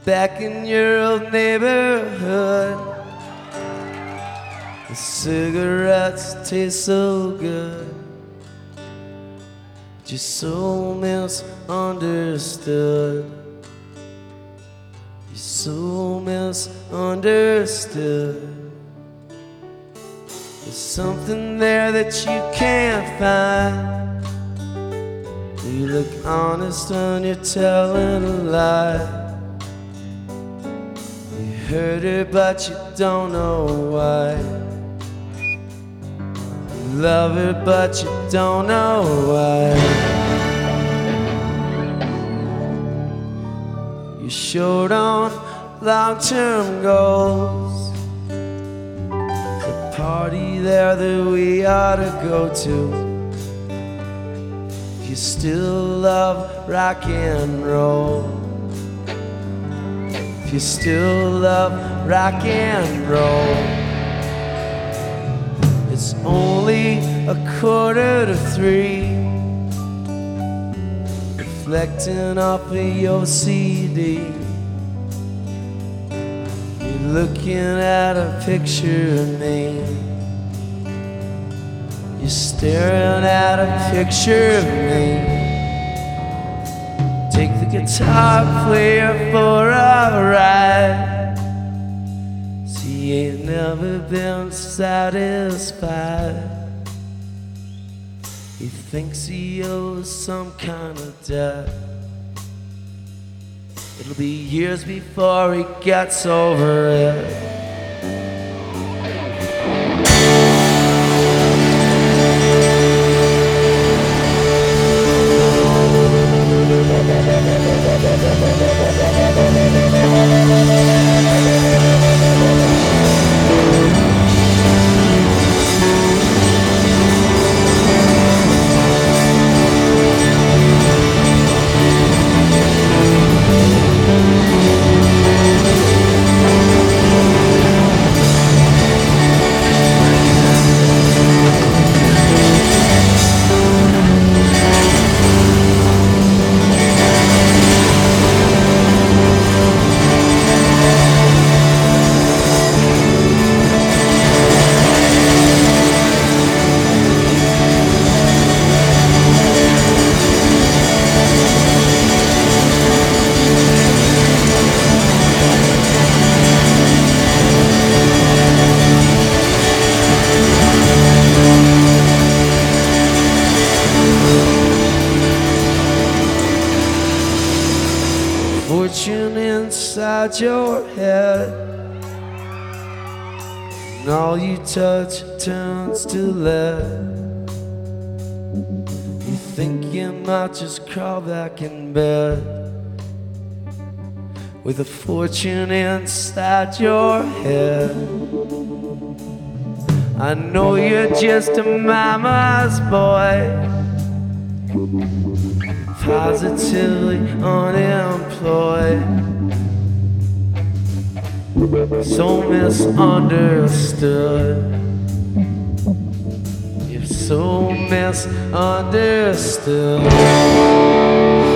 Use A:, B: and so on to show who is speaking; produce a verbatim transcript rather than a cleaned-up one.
A: back in your old neighborhood. The cigarettes taste so good, just so misunderstood. You're so misunderstood. There's something there that you can't find. You look honest when you're telling a lie. You hurt her but you don't know why. You love her but you don't know why. You showed on long-term goals, the party there that we ought to go to. You still love rock and roll. If you still love rock and roll, it's only a quarter to three, reflecting off of your C D. You're looking at a picture of me. You're staring at a picture of me. Take the guitar player for a ride. See, you ain't never been satisfied. He thinks he owes some kind of debt. It'll be years before he gets over it. Fortune inside your head, and all you touch turns to lead. You think you might just crawl back in bed with a fortune inside your head. I know you're just a mama's boy, positively unemployed, so misunderstood. You're so misunderstood.